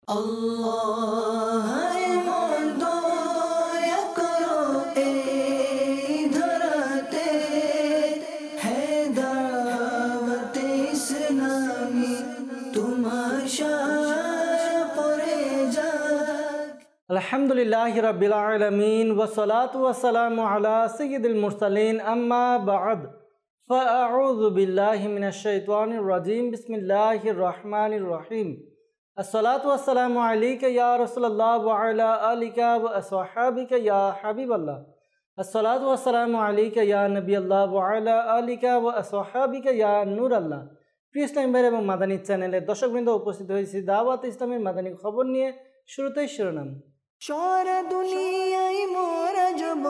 اللہ ہے موندو یا کرو اے دھرتے ہے دعوت اسلامی تماشا پرے جاگ۔ الحمدللہ رب العالمین والصلاة والسلام علی سید المرسلین اما بعد فاعوذ باللہ من الشیطان الرجیم بسم اللہ الرحمن الرحیم الصلاة والسلام علیک یا رسول اللہ وعلی آلک واصحابک یا حبیب اللہ الصلاة والسلام علیک یا نبی اللہ وعلی آلک واصحابک یا নূর আল্লাহ। প্রিয় ইসলামী ভাই এবং মাদানী চ্যানেলের দর্শকবৃন্দ, উপস্থিত হয়েছি দাওয়াত ইসলামের মাদানী খবর নিয়ে। শুরুতেই শিরোনাম। সারা দুনিয়ায় মোরা যাব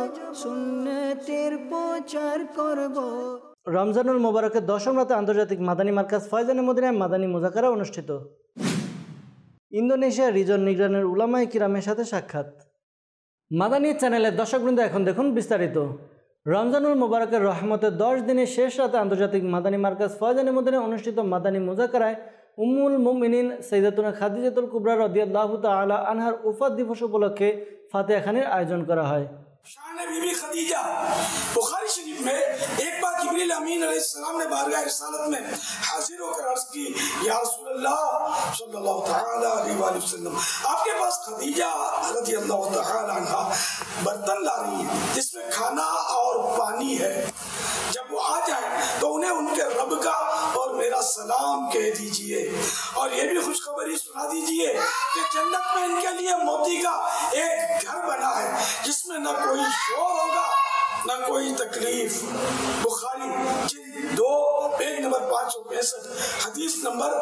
সুন্নতের প্রচার করব। রমজানুল মোবারকের দশম রাতে আন্তর্জাতিক মাদানী মার্কাজ ফয়জানে মদিনায় মাদানী মুযাকারা অনুষ্ঠিত। ইন্দোনেশিয়া রিজন নিগরানের উলামায়ে কিরামের সাথে সাক্ষাৎ। মাদানী চ্যানেলের দর্শকবৃন্দ, এখন দেখুন বিস্তারিত। রমজানুল মোবারকের রহমতের 10 দিনের শেষ রাতে আন্তর্জাতিক মাদানী মার্কাজ ফয়জানে মদিনায় অনুষ্ঠিত মাদানী মুযাকারায় উম্মুল মুমিনিন সাইয়্যিদাতুনা খাদিজাতুল কুবরা রাদিয়াল্লাহু তাআলা আনহার উফাত দিবস উপলক্ষে ফাতিহা খানির আয়োজন করা হয়। शान बीबी खदीजा बुखारी शरीफ में एक बार जिब्रील अमीन अलैहिस्सलाम ने बारगाह रिसालत में हाजिर होकर अर्ज की, या रसूलल्लाह सल्लल्लाहु तआला अलैहि वसल्लम, आपके पास खदीजा रदियल्लाहु तआला अन्हा बर्तन ला रही है जिसमें खाना और पानी है। जब वो आ जाए तो उन्हें उनके रब का और मेरा सलाम कह दीजिए, और ये भी खुशखबरी सुना दीजिए कि जन्नत में इनके लिए मोती का एक घर बना है जिसमें न कोई शोर होगा न कोई तकलीफ। बुखारी जिल्द 2 पेज नंबर 565 हदीस नंबर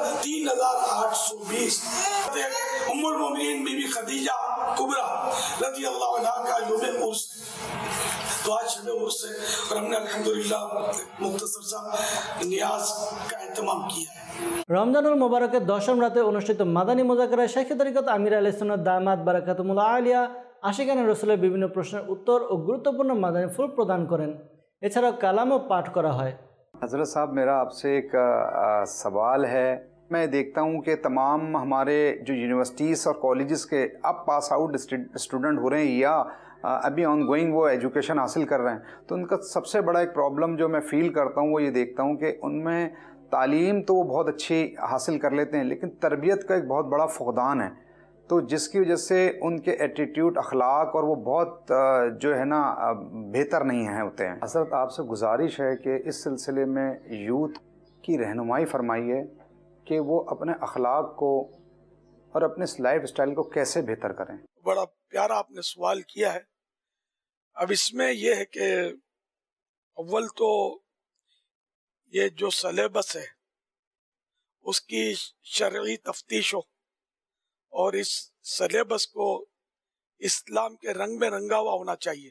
3820। उम्मुल मोमिनीन बीबी खदीजा कुबरा रदियल्लाहु अन्हा का यौम उर्स। तो आज शब उर्स है और हमने अल्हम्दुलिल्लाह मुख्तसर सा नियाज का एहतमाम किया है। রমজানুল মোবারকের দশম রাতে অনুষ্ঠিত মাদানী মুযাকারায় শাইখে তরিকত আমির আহলে সুন্নাত দামাত বারাকাতুহুল আলিয়া আশিকানে রসুলের বিভিন্ন প্রশ্নের উত্তর ও গুরুত্বপূর্ণ মাদানী ফুল প্রদান করেন। এছাড়াও কালামও পাঠ করা হয়। हज़रत साहब, मेरा आपसे एक सवाल है। मैं देखता हूँ कि तमाम हमारे जो यूनिवर्सिटीज़ और कॉलेजेस के अब पास आउट स्टूडेंट हो रहे हैं या अभी ऑन गोइंग वो एजुकेशन हासिल कर रहे हैं, तो उनका सबसे बड़ा एक प्रॉब्लम जो मैं फ़ील करता हूँ वो ये देखता हूँ कि उनमें तालीम तो वो बहुत अच्छी हासिल कर लेते हैं लेकिन तरबियत का एक बहुत बड़ा फ़ुक़दान है, तो जिसकी वजह से उनके एटीट्यूड, अखलाक और वो बहुत जो है ना बेहतर नहीं हैं होते हैं। हज़रत आपसे गुजारिश है कि इस सिलसिले में यूथ की रहनुमाई फरमाइए कि वो अपने अखलाक को और अपने लाइफ स्टाइल को कैसे बेहतर करें। बड़ा प्यारा आपने सवाल किया है। अब इसमें यह है कि अव्वल तो ये जो सलेबस है उसकी शरई तफ्तीश हो और इस सलेबस को इस्लाम के रंग में रंगा हुआ होना चाहिए।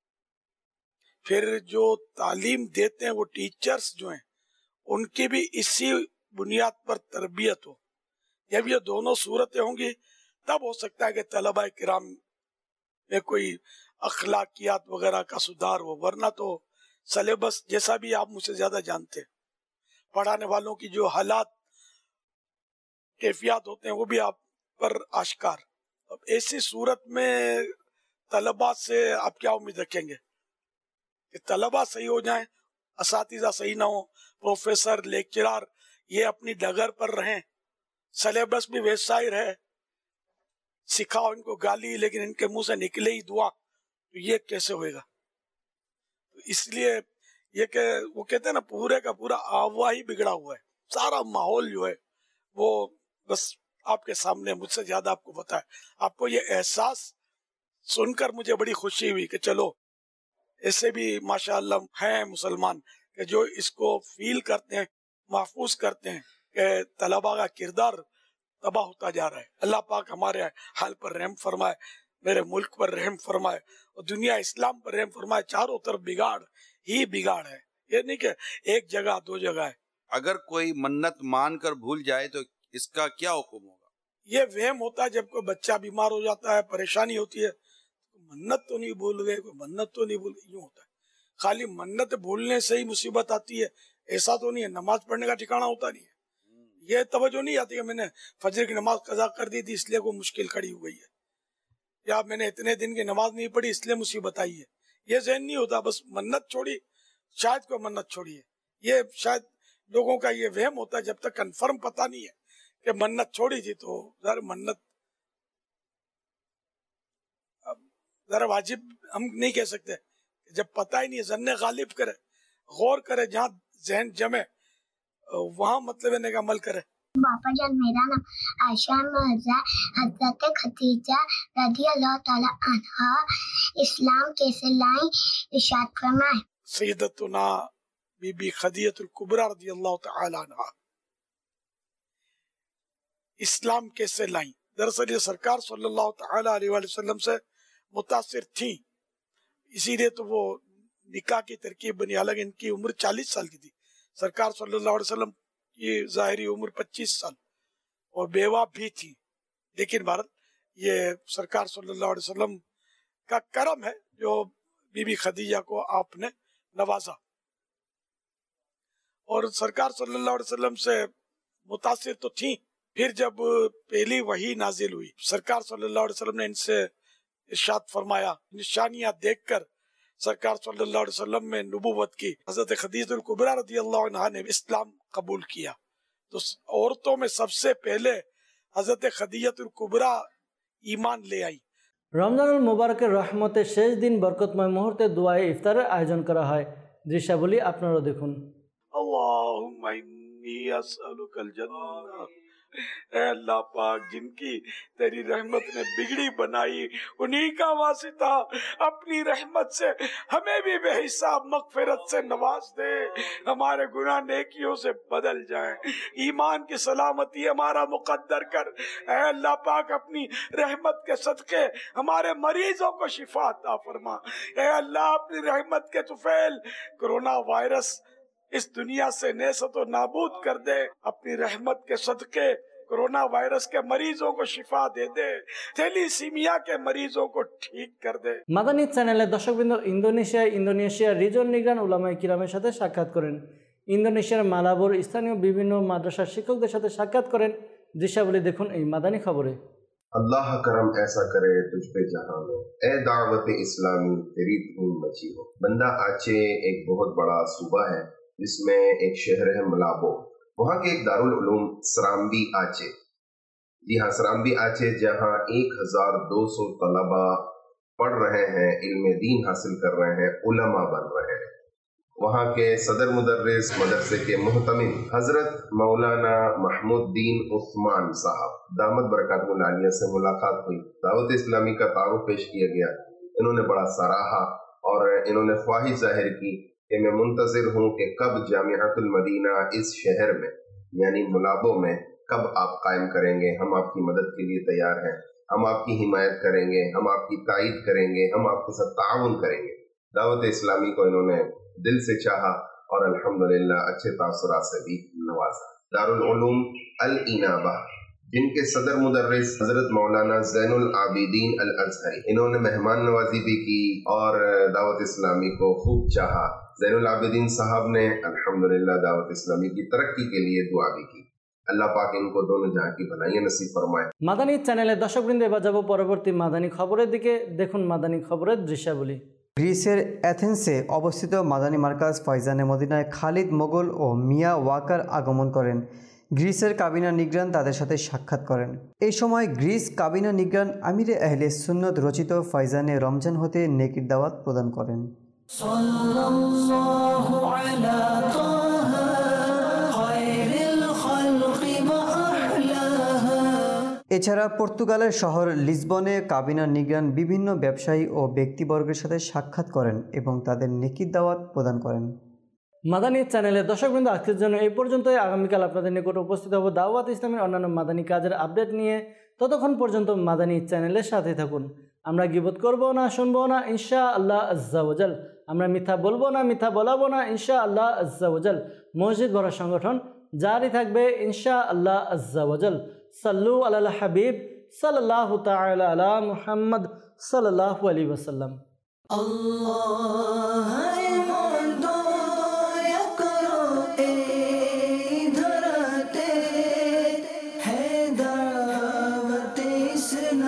फिर जो तालीम देते हैं वो टीचर्स जो हैं उनकी भी इसी बुनियाद पर तरबियत हो। जब ये दोनों सूरतें होंगी तब हो सकता है कि तलबा किराम में कोई अखलाकियात वगैरह का सुधार हो, वरना तो सलेबस जैसा भी आप मुझसे ज्यादा जानते हैं, पढ़ाने वालों की जो हालात कैफियत होते हैं वो भी आप पर आश्कार। अब ऐसी सूरत में तलबा से आप क्या उम्मीद रखेंगे कि तलबा सही हो जाएं, असातिज़ा सही ना हो, प्रोफेसर लेक्चरर ये अपनी डगर पर रहें, सलेबस भी वैसा ही रहे, सिखाओ इनको गाली लेकिन इनके मुंह से निकले ही दुआ, तो ये कैसे होएगा। तो इसलिए ये कि वो कहते हैं ना, पूरे का पूरा आवा ही बिगड़ा हुआ है, सारा माहौल जो है वो बस आपके सामने, मुझसे ज्यादा आपको पता है। आपको ये एहसास सुनकर मुझे बड़ी खुशी हुई कि चलो ऐसे भी माशाअल्लाह हैं मुसलमान कि जो इसको फील करते हैं, महफूज करते हैं कि तलबा का किरदार तबाह होता जा रहा है। अल्लाह पाक हमारे हाल पर रहम फरमाए, मेरे मुल्क पर रहम फरमाए और दुनिया इस्लाम पर रहम फरमाए। चारों तरफ बिगाड़ ही बिगाड़ है, ये नहीं कि एक जगह दो जगह है। अगर कोई मन्नत मान कर भूल जाए तो इसका क्या हुक्म होगा? ये वहम होता है जब कोई बच्चा बीमार हो जाता है, परेशानी होती है, मन्नत तो नहीं भूल गए, कोई मन्नत तो नहीं भूल गए, यूं होता है। खाली मन्नत भूलने से ही मुसीबत आती है ऐसा तो नहीं है, नमाज पढ़ने का ठिकाना होता नहीं है। یہ توجہ نہیں آتی کہ میں نے فجر کی نماز قضا کر دی تھی اس لیے کوئی مشکل کھڑی ہو گئی ہے، یا میں نے اتنے دن کی نماز نہیں پڑھی اس لیے مصیبت آئی ہے. یہ ذہن نہیں ہوتا. بس منت چھوڑی، شاید کوئی منت چھوڑی ہے. یہ شاید لوگوں کا یہ وہم ہوتا ہے جب تک کنفرم پتہ نہیں ہے کہ منت چھوڑی تھی تو منت ذرا واجب ہم نہیں کہہ سکتے. جب پتہ ہی نہیں ہے، ظن غالب کرے، غور کرے، جہاں ذہن جمے وہاں مطلب ہے کہ عمل کرے. باپا جان میرا نام عائشہ مرزا. حضرت خدیجہ رضی اللہ تعالی عنہا اسلام کیسے لائیں ارشاد فرمائے. سیدتنا بی بی خدیجہ الکبریٰ رضی اللہ تعالی عنہا اسلام کیسے لائیں. دراصل یہ سرکار صلی اللہ تعالی علیہ وآلہ وسلم سے متاثر تھیں، اسی لیے تو وہ نکاح کی ترکیب بنی. حالانکہ ان کی عمر 40 سال کی تھی. سرکار صلی اللہ علیہ وسلم کی ظاہری عمر 25 سال اور بیوہ بھی تھی، لیکن بہرحال یہ سرکار صلی اللہ علیہ وسلم کا کرم ہے جو بی بی خدیجہ کو آپ نے نوازا. اور سرکار صلی اللہ علیہ وسلم سے متاثر تو تھیں. پھر جب پہلی وحی نازل ہوئی سرکار صلی اللہ علیہ وسلم نے ان سے ارشاد فرمایا. نشانیاں دیکھ کر سرکار صلی اللہ علیہ وسلم میں نبوت کی. حضرت خدیجہ الکبریٰ رضی اللہ عنہا نے اسلام قبول کیا. تو عورتوں میں سب سے پہلے حضرت خدیجہ الکبریٰ ایمان لے آئی. রমজানুল মুবারকের রহমতের শেষ দিন বরকতময় মুহূর্তে দোয়ায়ে ইফতারের আয়োজন করা হয়। দৃশ্যাবলী আপনারা দেখুন। اللہم انی اسألک الجنہ. اے اللہ پاک جن کی تیری رحمت نے بگڑی بنائی انہی کا واسطہ اپنی رحمت سے ہمیں بھی بے حساب مغفرت سے نواز دے. ہمارے گناہ نیکیوں سے بدل جائیں. ایمان کی سلامتی ہمارا مقدر کر. اے اللہ پاک اپنی رحمت کے صدقے ہمارے مریضوں کو شفا عطا فرما. اے اللہ اپنی رحمت کے طفیل کرونا وائرس اس دنیا سے نیست و نابود کر دے. اپنی رحمت کے صدقے کرونا وائرس کے مریضوں کو شفا دے دے. تھیلیسیمیا کے مریضوں کو ٹھیک کر دے. মাদানী চ্যানেলের দর্শকবৃন্দ ইন্দোনেশিয়ার রিজন নিগ্রান উলামায়ে কিরামের সাথে সাক্ষাৎ করেন। ইন্দোনেশিয়ার মালাবোর স্থানীয় বিভিন্ন মাদ্রাসার শিক্ষকদের সাথে সাক্ষাৎ করেন। দৃশ্যাবলী দেখুন এই মাদানী খবরে। اللہ کرم ایسا کرے تجھ پہ جہاں ہو، اے دعوت اسلامی تیری دھوم مچی ہو. بندہ آچے ایک بہت بڑا صوبہ ہے جس میں ایک شہر ہے ملابو. وہاں کے ایک دارالعلوم سرامبی آچے، جی ہاں سرامبی آچے، جہاں 1200 طلبہ پڑھ رہے ہیں، علم دین حاصل کر رہے ہیں، علماء بن رہے ہیں. وہاں کے صدر مدرس مدرسے کے محتمم حضرت مولانا محمود الدین عثمان صاحب دامت برکاتہ العالیہ سے ملاقات ہوئی. دعوت اسلامی کا تعارف پیش کیا گیا. انہوں نے بڑا سراہا اور انہوں نے خواہش ظاہر کی کہ میں منتظر ہوں کہ کب جامعۃ المدینہ اس شہر میں یعنی ملابو میں کب آپ قائم کریں گے. ہم آپ کی مدد کے لیے تیار ہیں، ہم آپ کی حمایت کریں گے، ہم آپ کی تائید کریں گے، ہم آپ کے ساتھ تعاون کریں گے. دعوت اسلامی کو انہوں نے دل سے چاہا اور الحمدللہ اچھے تاثرات سے بھی نوازا. دارالعلوم الانابہ جن کے صدر مدرس حضرت مولانا زین العابدین الازہری، انہوں نے مہمان نوازی بھی کی اور دعوت اسلامی کو خوب چاہا. زین العابدین صاحب نے الحمدللہ دعوت اسلامی کی ترقی کے لیے دعا بھی کی. اللہ پاک ان کو دونوں جہاں کی بھلائیاں نصیب فرمائے. মাদানী চ্যানেলের দর্শকবৃন্দ এবার যাব পরবর্তী মাদানী খবরের দিকে। দেখুন মাদানী খবরের দৃশ্যাবলী। গ্রিসের অ্যাথেন্সে অবস্থিত মাদানী মার্কাজ ফয়জানে মদিনায় খালিদ মোগল ও মিয়া ওয়াকার আগমন করেন। গ্রিসের কাবিনা নিগ্রান তাদের সাথে সাক্ষাৎ করেন। এই সময় গ্রিস কাবিনা নিগ্রান আমিরে আহলে সুন্নত রচিত ফয়জানে রমজান হতে নেকির দাওয়াত প্রদান করেন। এছাড়া পর্তুগালের শহর লিসবনে কাবিনা নিগ্রান বিভিন্ন ব্যবসায়ী ও ব্যক্তিবর্গের সাথে সাক্ষাৎ করেন এবং তাদের নেকির দাওয়াত প্রদান করেন। মাদানী চ্যানেলের দর্শকবৃন্দ আজকের জন্য এই পর্যন্তই। আগামীকাল আপনাদের নিকট উপস্থিত হব দাওয়াত ইসলামের অন্যান্য মাদানী কাজের আপডেট নিয়ে। ততক্ষণ পর্যন্ত মাদানী চ্যানেলের সাথে থাকুন। আমরা গীবত করব না, শুনবো না ইনশাআল্লাহ আজ্জা ওয়াজাল। আমরা মিথ্যা বলবো না, মিথ্যা বলাবো না ইনশাআল্লাহ আজ্জা ওয়াজাল। মসজিদ ভরা সংগঠন জারি থাকবে ইনশাআল্লাহ আজ্জা ওয়াজাল। সাল্লু আলাল হাবিব সাল্লাল্লাহু তাআলা আলা মুহাম্মদ সাল্লাল্লাহু আলাইহি ওয়াসাল্লাম। আল্লাহ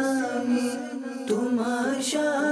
নামি তোমার শান